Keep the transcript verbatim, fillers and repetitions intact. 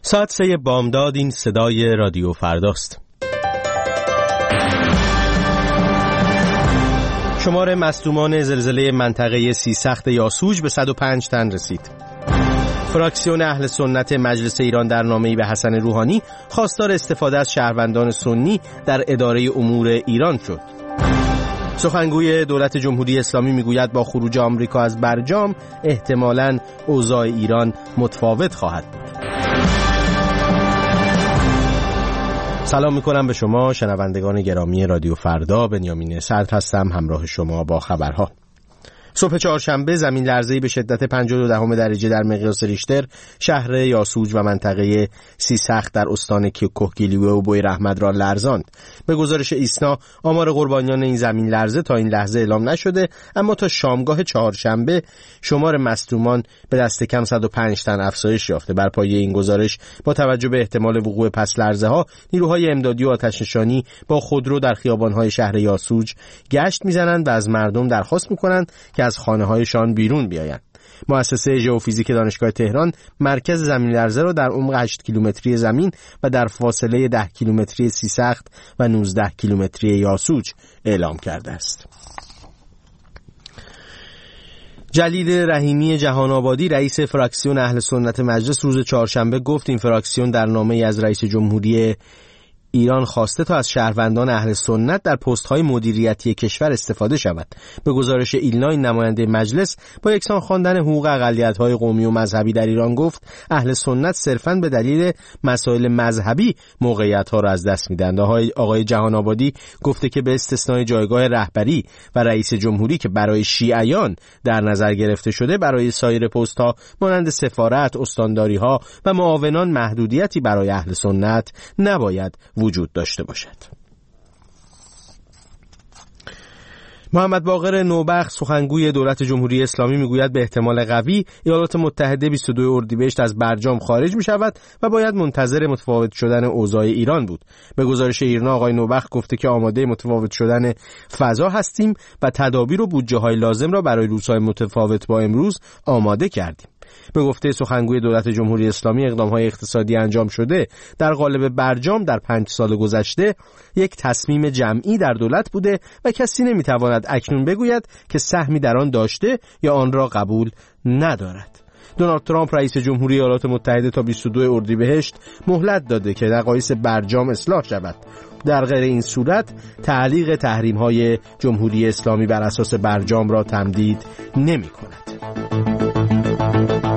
ساعت سه بامداد. این صدای رادیو فرداست. شمار مصدومان زلزله منطقه سیسخت یاسوج به صد و پنج تن رسید. فراکسیون اهل سنت مجلس ایران در نامه‌ای به حسن روحانی خواستار استفاده از شهروندان سنی در اداره امور ایران شد. سخنگوی دولت جمهوری اسلامی میگوید با خروج آمریکا از برجام احتمالاً اوضاع ایران متفاوت خواهد بود. سلام میکنم به شما شنوندگان گرامی رادیو فردا. بنیامین صدر هستم همراه شما با خبرها. صبح چهارشنبه زمین لرزه‌ای به شدت پنجاه و دو دهم درجه در مقیاس ریشتر شهر یاسوج و منطقه سیسخت در استان کوهگیلویه و بوی رحمت را لرزاند. به گزارش ایسنا آمار قربانیان این زمین لرزه تا این لحظه اعلام نشده، اما تا شامگاه چهارشنبه شمار مصدومان به دست کم صد و پنج تن افزایش یافته. بر پایه این گزارش با توجه به احتمال وقوع پس لرزه ها، نیروهای امدادی و آتش‌نشانی با خودرو در خیابان‌های شهر یاسوج گشت می‌زنند و از مردم درخواست می‌کنند که از خانه‌هایشان بیرون بیایند. مؤسسه ژئوفیزیک دانشگاه تهران مرکز زمین لرزه را در عمق هشت کیلومتری زمین و در فاصله ده کیلومتری سیسخت و نوزده کیلومتری یاسوج اعلام کرده است. جلیل رحیمی جهان آبادی رئیس فراکسیون اهل سنت مجلس روز چهارشنبه گفت این فراکسیون در نامه‌ای از رئیس جمهوری ایران خواسته تا از شهروندان اهل سنت در پست‌های مدیریتی کشور استفاده شود. به گزارش ایلنا، این نماینده مجلس با یکسان خواندن حقوق اقلیت‌های قومی و مذهبی در ایران گفت اهل سنت صرفاً به دلیل مسائل مذهبی موقعیت‌ها را از دست می‌دهند. آقای جهان آبادی گفته که به استثنای جایگاه رهبری و رئیس جمهوری که برای شیعیان در نظر گرفته شده، برای سایر پست‌ها مانند سفارت، استانداری‌ها و معاونان محدودیتی برای اهل سنت نباید وجود داشته باشد. محمد باقر نوبخت سخنگوی دولت جمهوری اسلامی میگوید به احتمال قوی ایالات متحده بیست و دو اردیبهشت از برجام خارج می شود و باید منتظر متفاوت شدن اوضاع ایران بود. به گزارش ایرنا آقای نوبخت گفته که آماده متفاوت شدن فضا هستیم و تدابیر و بودجه های لازم را برای روزهای متفاوت با امروز آماده کردیم. به گفته سخنگوی دولت جمهوری اسلامی اقدام‌های اقتصادی انجام شده در قالب برجام در پنج سال گذشته یک تصمیم جمعی در دولت بوده و کسی نمی‌تواند اکنون بگوید که سهمی در آن داشته یا آن را قبول ندارد. دونالد ترامپ رئیس جمهوری ایالات متحده تا بیست و دو اردیبهشت مهلت داده که نقایص برجام اصلاح شود. در غیر این صورت تعلیق تحریم‌های جمهوری اسلامی بر اساس برجام را تمدید نمی‌کند.